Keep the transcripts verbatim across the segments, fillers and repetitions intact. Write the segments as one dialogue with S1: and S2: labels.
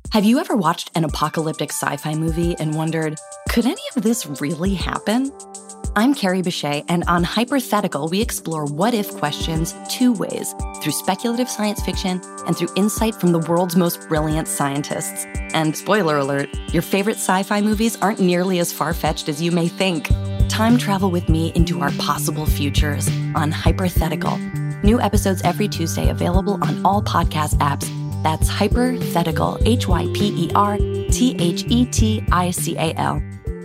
S1: Have you ever watched an apocalyptic sci-fi movie and wondered, could any of this really happen? I'm Carrie Bechet, and on Hypothetical, we explore what-if questions two ways, through speculative science fiction and through insight from the world's most brilliant scientists. And spoiler alert, your favorite sci-fi movies aren't nearly as far-fetched as you may think. Time travel with me into our possible futures on Hypothetical. New episodes every Tuesday available on all podcast apps. That's Hypothetical, H Y P E R T H E T I C A L.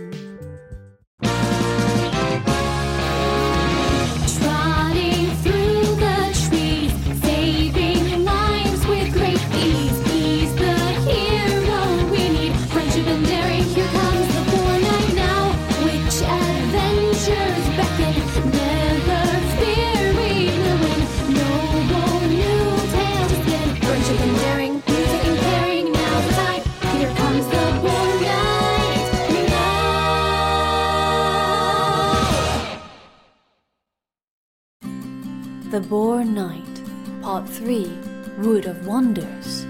S2: The Boar Knight, Part three, Wood of Wonders.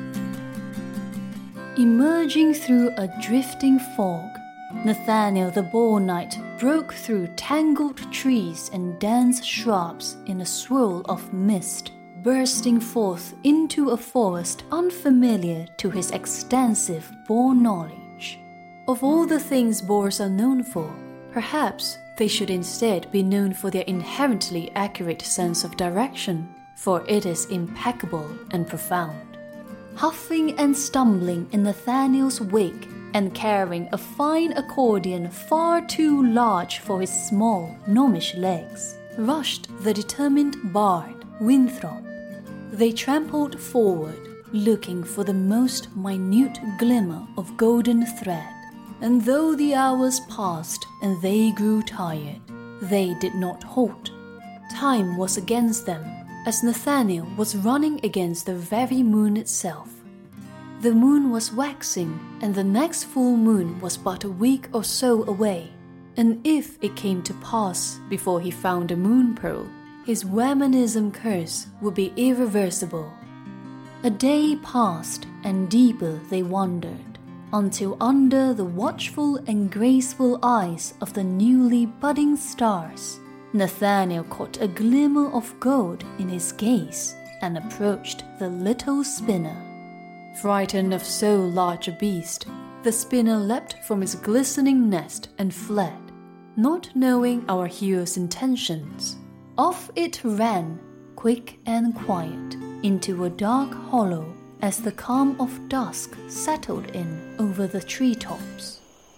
S2: Emerging through a drifting fog, Nathaniel the Boar Knight broke through tangled trees and dense shrubs in a swirl of mist, bursting forth into a forest unfamiliar to his extensive boar knowledge. Of all the things boars are known for, perhaps they should instead be known for their inherently accurate sense of direction, for it is impeccable and profound. Huffing and stumbling in Nathaniel's wake, and carrying a fine accordion far too large for his small, gnomish legs, rushed the determined bard, Winthrop. They trampled forward, looking for the most minute glimmer of golden thread. And though the hours passed and they grew tired, they did not halt. Time was against them, as Nathaniel was running against the very moon itself. The moon was waxing, and the next full moon was but a week or so away. And if it came to pass before he found a moon pearl, his Wamanism curse would be irreversible. A day passed, and deeper they wandered, until under the watchful and graceful eyes of the newly budding stars, Nathaniel caught a glimmer of gold in his gaze and approached the little spinner. Frightened of so large a beast, the spinner leapt from his glistening nest and fled, not knowing our hero's intentions. Off it ran, quick and quiet, into a dark hollow as the calm of dusk settled in over the treetops.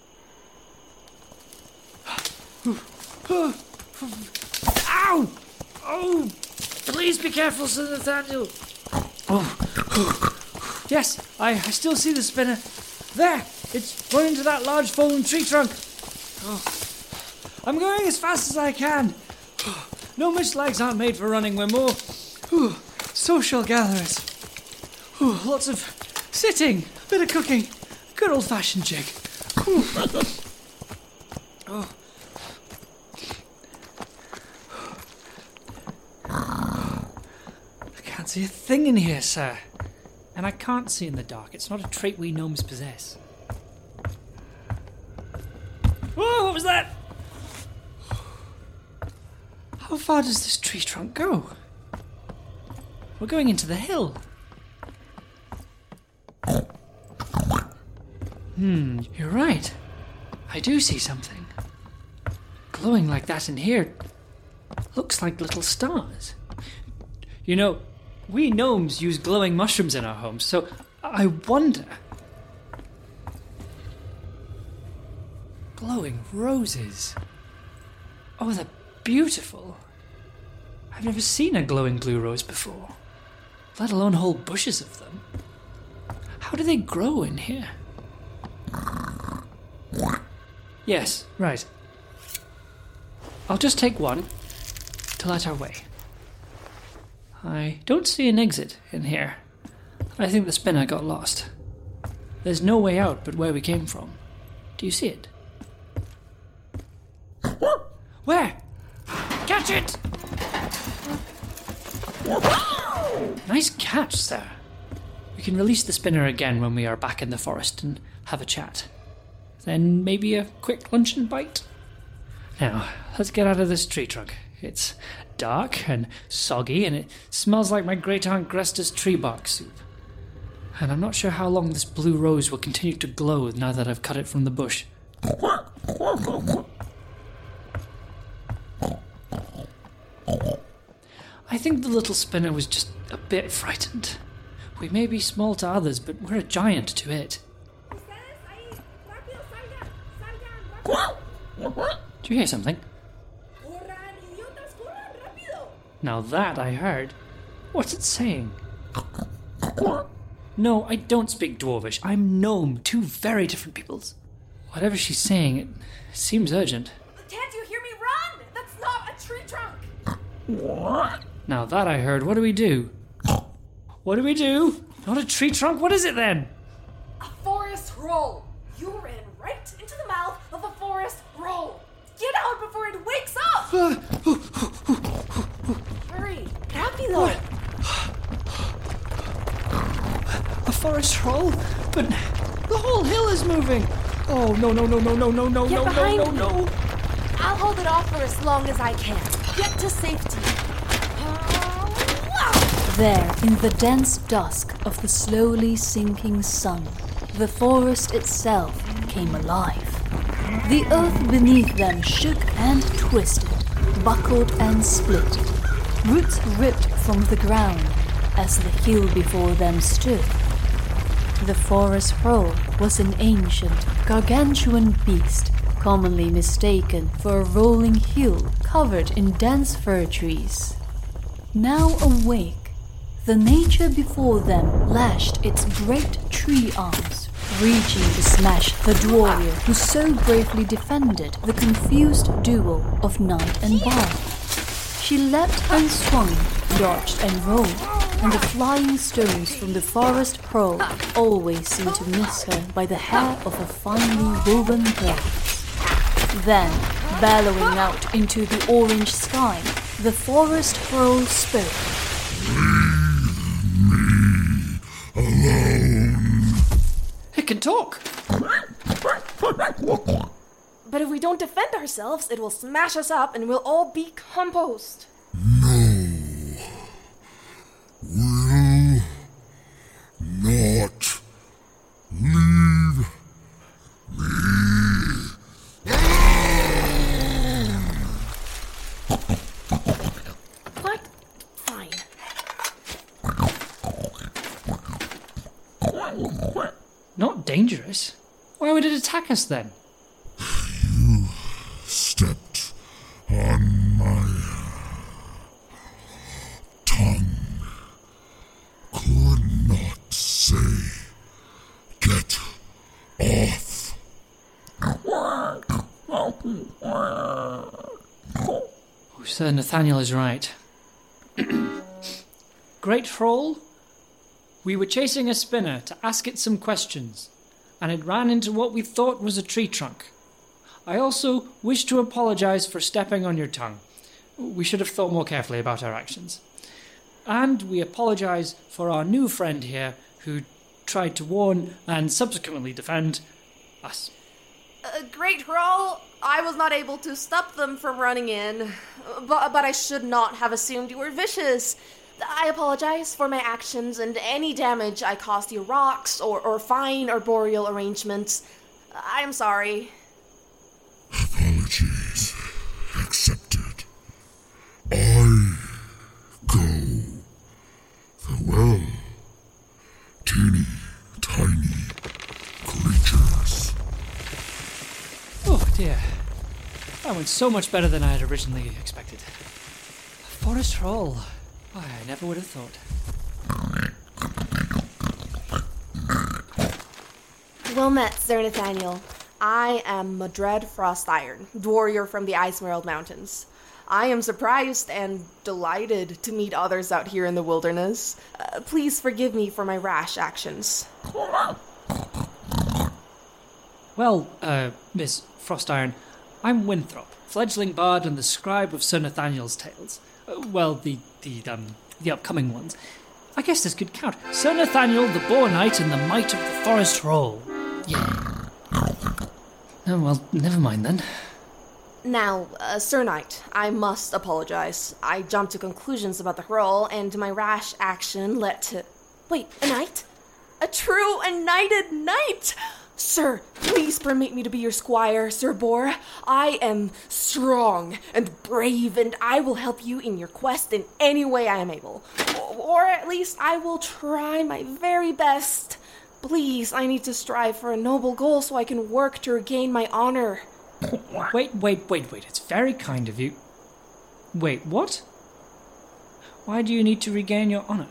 S3: Ow! Oh! Please be careful, Sir Nathaniel. Oh. Yes, I, I still see the spinner. There! It's run into that large fallen tree trunk. Oh. I'm going as fast as I can. Gnomish legs aren't made for running. We're more ooh, social gatherers. Ooh, lots of sitting, bit of cooking, good old-fashioned jig. Oh. I can't see a thing in here, sir. And I can't see in the dark. It's not a trait we gnomes possess. Whoa, what was that? How far does this tree trunk go? We're going into the hill. Hmm, you're right. I do see something. Glowing like that in here looks like little stars. You know, we gnomes use glowing mushrooms in our homes, so I wonder... Glowing roses. Oh, they're beautiful. I've never seen a glowing blue rose before, let alone whole bushes of them. How do they grow in here? Yes, right. I'll just take one to light our way. I don't see an exit in here. I think the spinner got lost. There's no way out but where we came from. Do you see it? Where? Catch it! Nice catch, sir. We can release the spinner again when we are back in the forest and have a chat. Then maybe a quick luncheon bite? Now, let's get out of this tree trunk. It's dark and soggy, and it smells like my great-aunt Gresta's tree bark soup. And I'm not sure how long this blue rose will continue to glow now that I've cut it from the bush. I think the little spinner was just a bit frightened. We may be small to others, but we're a giant to it. Do you hear something? Now that I heard. What's it saying? No, I don't speak Dwarvish. I'm Gnome, two very different peoples. Whatever she's saying, it seems urgent.
S4: Can't you hear me? Run! That's not a tree trunk!
S3: Now that I heard, what do we do? What do we do? Not a tree trunk? What is it then?
S4: A forest roll! You ran right into the mouth of a forest roll! Get out before it wakes up! Hurry! Rápido!
S3: A forest roll? But the whole hill is moving! Oh, no, no, no, no, no, no, no,
S4: Get
S3: no,
S4: behind
S3: no, no, no!
S4: me. I'll hold it off for as long as I can. Get to safety.
S2: There, in the dense dusk of the slowly sinking sun, the forest itself came alive. The earth beneath them shook and twisted, buckled and split. Roots ripped from the ground as the hill before them stood. The forest roll was an ancient, gargantuan beast, commonly mistaken for a rolling hill covered in dense fir trees. Now awake, the nature before them lashed its great tree arms, reaching to smash the warrior who so bravely defended the confused duo of night and bark. She leapt and swung, dodged and rolled, and the flying stones from the forest pearl always seemed to miss her by the hair of a finely woven braid. Then, bellowing out into the orange sky, the forest pearl spoke.
S3: It can talk!
S4: But if we don't defend ourselves, it will smash us up and we'll all be compost.
S5: Will not leave me
S4: What? Fine.
S3: Not dangerous. Why would it attack us then?
S5: You stepped on my tongue. Could not say, get off.
S3: Oh, Sir Nathaniel is right. Great Troll, we were chasing a spinner to ask it some questions, and it ran into what we thought was a tree trunk. I also wish to apologize for stepping on your tongue. We should have thought more carefully about our actions. And we apologize for our new friend here who tried to warn and subsequently defend us.
S4: Uh, great roll. I was not able to stop them from running in, but, but I should not have assumed you were vicious. I apologize for my actions and any damage I caused your rocks or, or fine arboreal arrangements. I'm sorry.
S5: Apologies accepted. I go. Farewell, teeny tiny creatures.
S3: Oh dear. That went so much better than I had originally expected. A forest troll. Why, I never would have thought.
S4: Well met, Sir Nathaniel. I am Madred Frostiron, warrior from the Icemerald Mountains. I am surprised and delighted to meet others out here in the wilderness. Uh, please forgive me for my rash actions.
S3: Well, uh, Miss Frostiron, I'm Winthrop, fledgling bard and the scribe of Sir Nathaniel's tales. Uh, well, the, the, um, the upcoming ones. I guess this could count. Sir Nathaniel, the Boar Knight, and the Might of the Forest Troll. Yeah. Oh, well, never mind then.
S4: Now, uh, Sir Knight, I must apologize. I jumped to conclusions about the role, and my rash action led to... Wait, a knight? A true and knighted knight! Sir, please permit me to be your squire, Sir Boar. I am strong and brave, and I will help you in your quest in any way I am able. Or at least I will try my very best. Please, I need to strive for a noble goal so I can work to regain my honor.
S3: Wait, wait, wait, wait. It's very kind of you. Wait, what? Why do you need to regain your honor?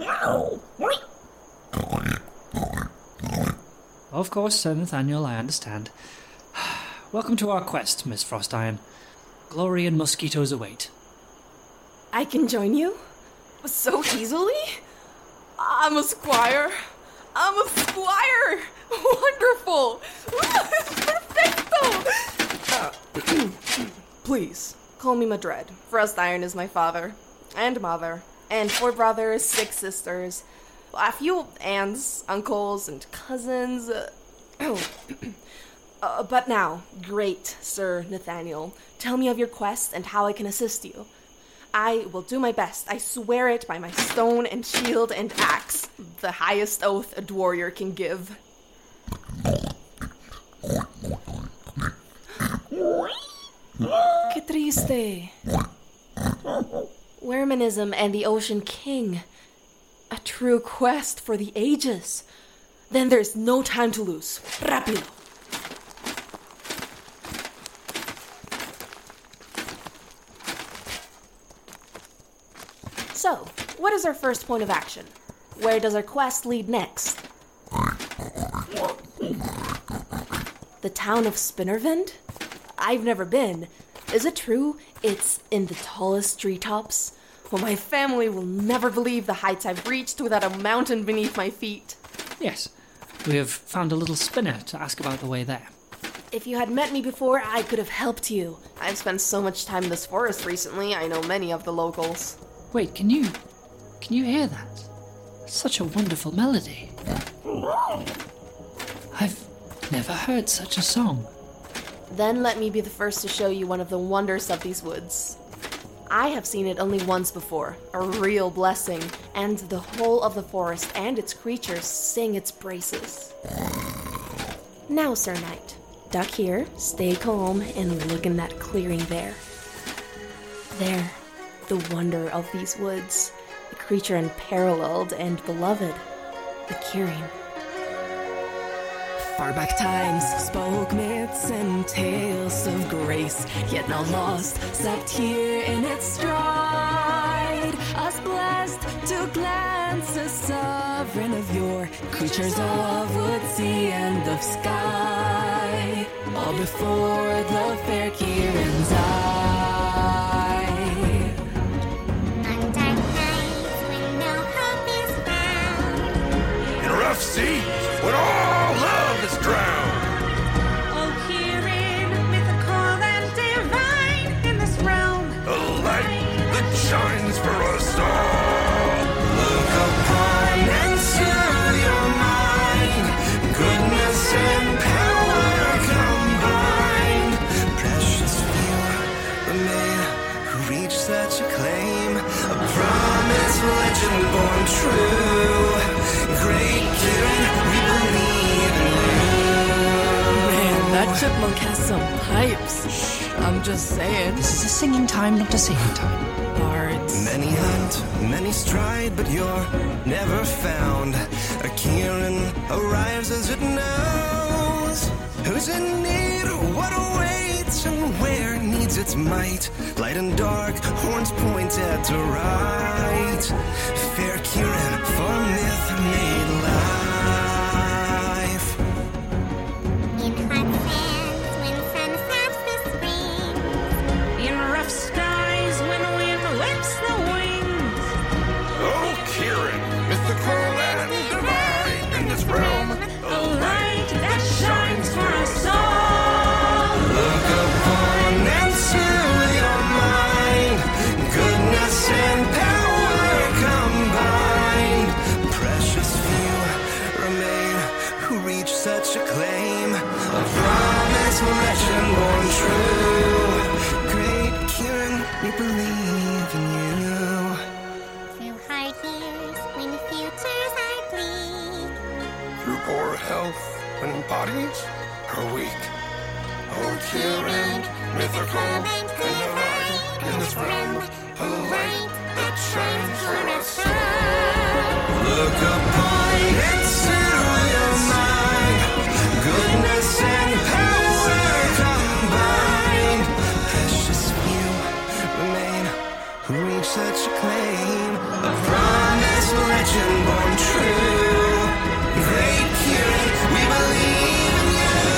S3: Of course, Sir Nathaniel, I understand. Welcome to our quest, Miss Frostiron. Glory and mosquitoes await.
S4: I can join you? So easily? I'm a squire. I'm a squire! Wonderful! Perfecto! Uh, please, call me Madred. Frostiron is my father. And mother. And four brothers, six sisters. A few aunts, uncles, and cousins. Uh, uh, but now, great Sir Nathaniel, tell me of your quest and how I can assist you. I will do my best. I swear it by my stone and shield and axe, the highest oath a warrior can give. Que triste. Weremanism and the Ocean King. A true quest for the ages. Then there's no time to lose. Rápido. So, what is our first point of action? Where does our quest lead next? The town of Spinnervend? I've never been. Is it true it's in the tallest treetops? Well, my family will never believe the heights I've reached without a mountain beneath my feet.
S3: Yes, we have found a little spinner to ask about the way there.
S4: If you had met me before, I could have helped you. I've spent so much time in this forest recently, I know many of the locals.
S3: Wait, can you... can you hear that? Such a wonderful melody. I've never heard such a song.
S4: Then let me be the first to show you one of the wonders of these woods. I have seen it only once before, a real blessing, and the whole of the forest and its creatures sing its praises. Now, Sir Knight, duck here, stay calm, and look in that clearing there. There, the wonder of these woods, the creature unparalleled and beloved, the Kirin. Far back times spoke myths and tales of grace, yet now lost, sat here in its stride. Us blessed to glance a sovereign of yore, creatures of wood, sea, and of sky, all before the fair Kirin's eye.
S6: On dark nights when no hope is found,
S5: In rough seas, when all love is drowned.
S6: oh Kirin, mythical and divine in this realm,
S5: A light that shines for us all. Look upon and soothe your mind. Goodness and power combined. Precious few remain who reach such acclaim. A promise, legend born true. Great Kirin, we believe in you.
S4: Man, that chipmunk has some pipes. I'm just saying.
S3: This is a singing time, not a singing time.
S4: Bards.
S5: Many hunt, many stride, but you're never found. A Kirin arrives as it knows who's in need, what awaits, and where needs its might. Light and dark, horns pointed to right. Fair Kirin, for myth made life.
S6: in hot sands when sun saps the spring, in rough skies when wind whips the wings.
S5: Oh, Kirin, mythical and divine in this realm.
S6: A light that shines for us all.
S5: Look upon and soothe your mind. Goodness and power combined. poor health when bodies are weak. Oh, Kieran, mythical and divine in this realm, a light that shines for us all. Look upon and settle your mind. Goodness and power combined. Precious few remain who reach such acclaim. A promised legend born true. Great Kieran, we believe in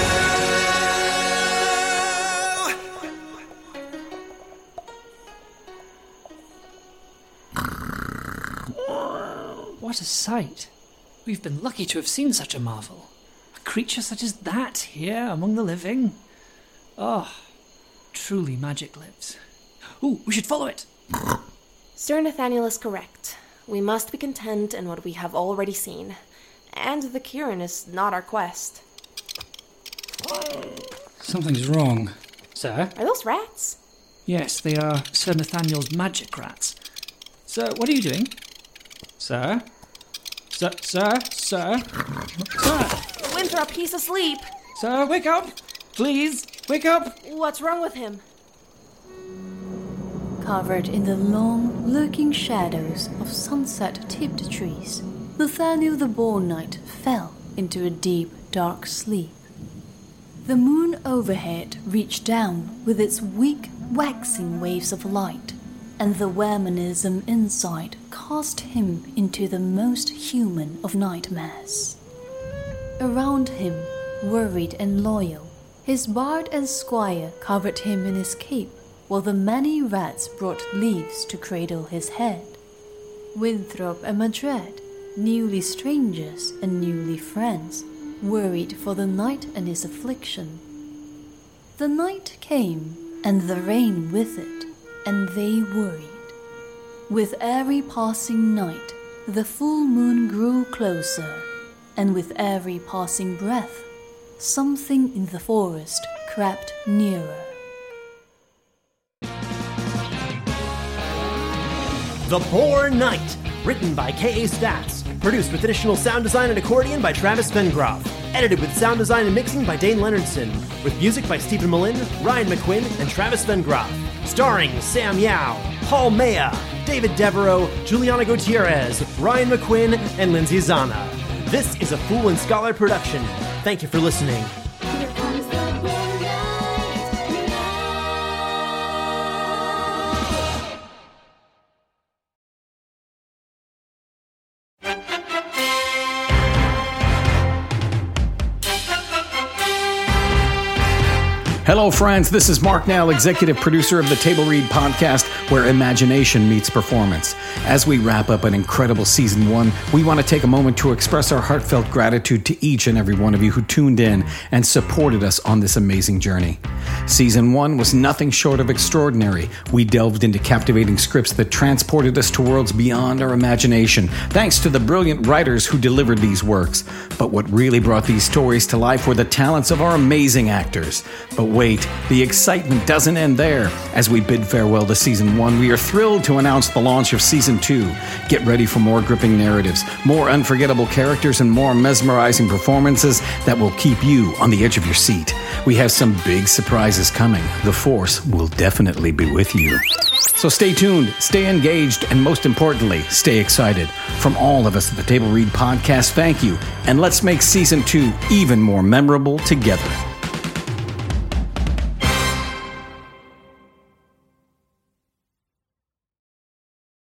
S3: you! What a sight. We've been lucky to have seen such a marvel. A creature such as that here among the living. Oh, truly magic lives. Ooh, we should follow it.
S4: Sir Nathaniel is correct. We must be content in what we have already seen. And the Kieran is not our quest.
S3: Something's wrong. Sir?
S4: Are those rats?
S3: Yes, they are Sir Nathaniel's magic rats. Sir, what are you doing? Sir? Sir, sir, sir, sir!
S4: Winthrop, he's asleep!
S3: Sir, wake up! Please, wake up!
S4: What's wrong with him?
S2: Covered in the long, lurking shadows of sunset-tipped trees, Nathaniel the Boar Knight fell into a deep, dark sleep. The moon overhead reached down with its weak, waxing waves of light, and the Weremanism inside cast him into the most human of nightmares. Around him, worried and loyal, his bard and squire covered him in his cape, while the many rats brought leaves to cradle his head. Winthrop and Madred, newly strangers and newly friends, worried for the night and his affliction. The night came, and the rain with it, and they worried. With every passing night, the full moon grew closer, and with every passing breath, something in the forest crept nearer.
S7: The Boar Knight, written by K A. Stats, produced with additional sound design and accordion by Travis Vengroff, edited with sound design and mixing by Dane Leonardson, with music by Stephen Malin, Ryan McQuinn, and Travis Vengroff, starring Sam Yao, Paul Maya, David Devereaux, Juliana Gutierrez, Ryan McQuinn, and Lindsay Zana. This is a Fool and Scholar production. Thank you for listening.
S6: Here comes the Boar Knight.
S8: Hello, friends. This is Mark Nell, executive producer of the Table Read podcast, where imagination meets performance. As we wrap up an incredible season one, we want to take a moment to express our heartfelt gratitude to each and every one of you who tuned in and supported us on this amazing journey. Season one was nothing short of extraordinary. We delved into captivating scripts that transported us to worlds beyond our imagination, thanks to the brilliant writers who delivered these works. But what really brought these stories to life were the talents of our amazing actors. But wait, the excitement doesn't end there. As we bid farewell to Season one, we are thrilled to announce the launch of Season two. Get ready for more gripping narratives, more unforgettable characters, and more mesmerizing performances that will keep you on the edge of your seat. We have some big surprises coming. The Force will definitely be with you. So stay tuned, stay engaged, and most importantly, stay excited. From all of us at the Table Read podcast, thank you, and let's make Season two even more memorable together.